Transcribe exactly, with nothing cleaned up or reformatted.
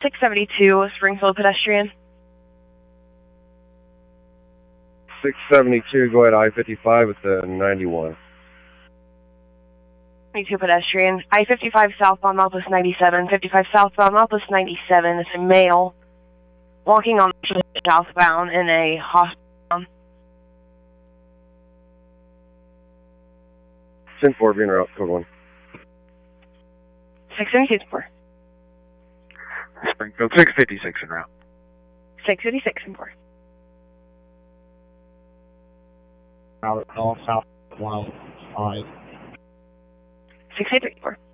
six seventy-two, Springfield pedestrian. six seventy-two, go ahead I fifty-five with the ninety-one. ninety-two pedestrian. I fifty-five southbound Northwest ninety-seven. fifty-five southbound Northwest ninety-seven. It's a male walking on southbound in a hospital. ten four, being route, code one. six seventy-six, four. Springfield six fifty-six en route. six fifty-six, four. Out north, south, one oh five. six eighty-three, four.